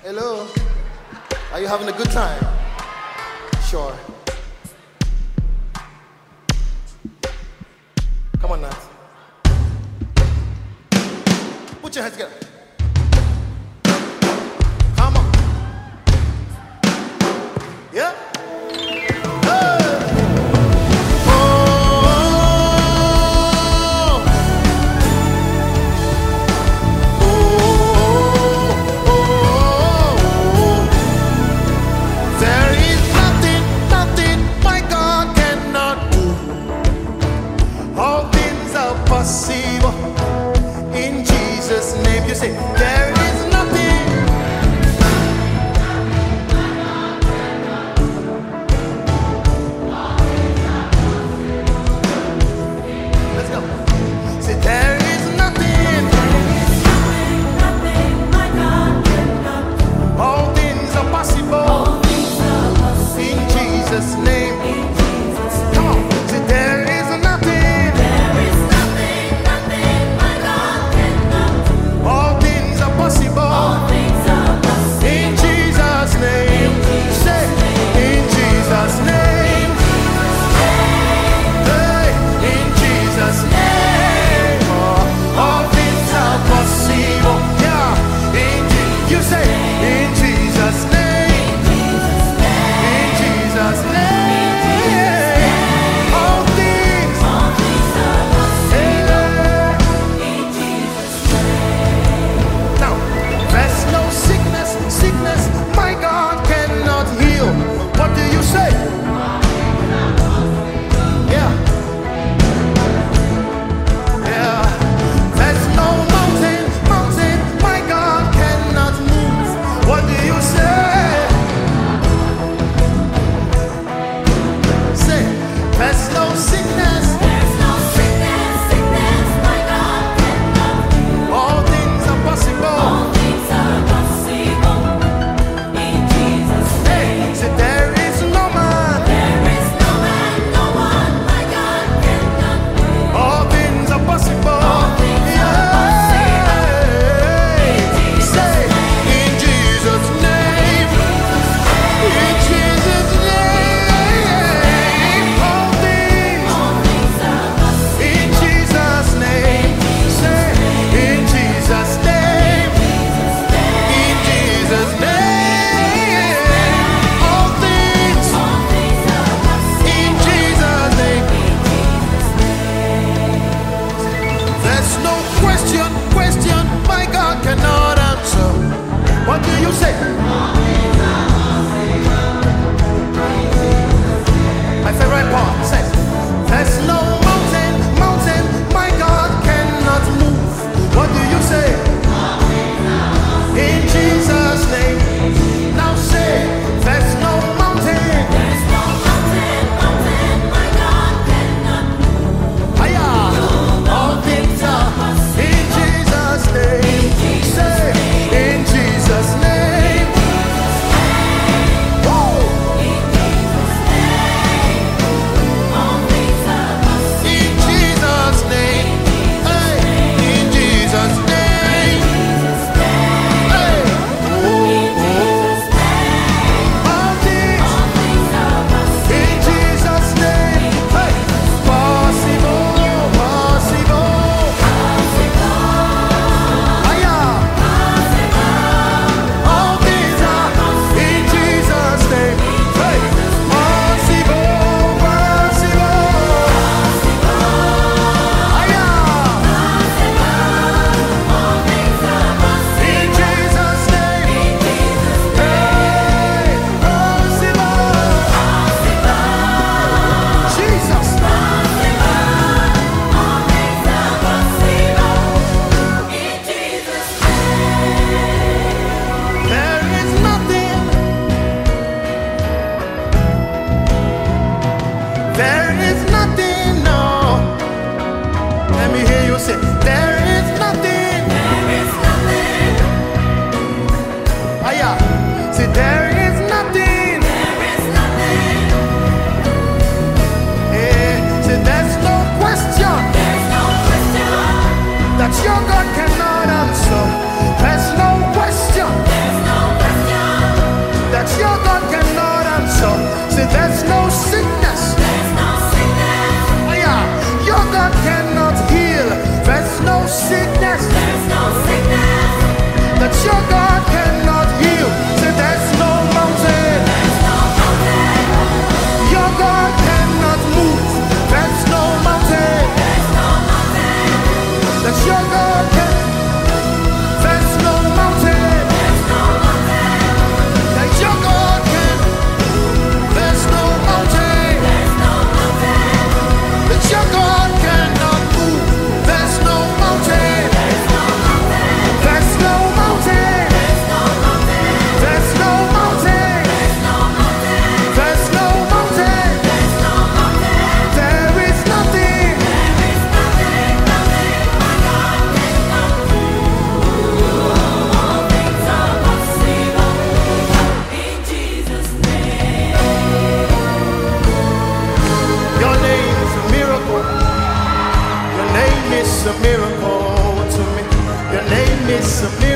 Hello. Are you having a good time? Sure. Come on, Nat. Put your hands together. Come on. Yeah. Possible in Jesus' name. You say there is nothing. Let's go. Say there is nothing. Nothing my God cannot do. All things are possible. All things are possible in Jesus' name. in Jesus' name. Come on. Say there is nothing. All things are possible. All things are possible in Jesus' name. Say in Jesus' name. Hey, in Jesus' name. Oh, all things are possible. Yeah, you say in Jesus' name. In Jesus' name. All things are possible in Jesus' name. now. There's no sickness my God cannot heal. What do you say? Yeah. Yeah. There's no mountain my God cannot move. What do you say? Say, there's no sickness. There's no sickness my God cannot heal. All things are possible. All things are possible in Jesus' Hey, name. say there is no man. There is no man, no one my God cannot heal. All things are possible. All things are Yeah. Say in Jesus' name. In Jesus' name. All things are possible in Jesus' name. Say in Jesus' name. In Jesus' name. All things are possible in Jesus' name. There's no question my God cannot answer. What do you say? My favorite part says, there's no mountain my God cannot move. What do you say? In Jesus' name. Now say, there's no mountain. There's no mountain my God cannot move. Aya. All things are in Jesus' name. Say, in Jesus' name. Woo. In Jesus' name, all things are possible. In Jesus' name. Hey, in Jesus' name. Hey, your God cannot heal. Say there's no mountain your God cannot move. There's no mountain that your God can. There's no mountain that your God can. There's no mountain that your God cannot move. There's no mountain. There's no mountain. There's no mountain. There's no mountain. There is nothing. Your name is a miracle. Your name is a miracle to me. Your name is a miracle.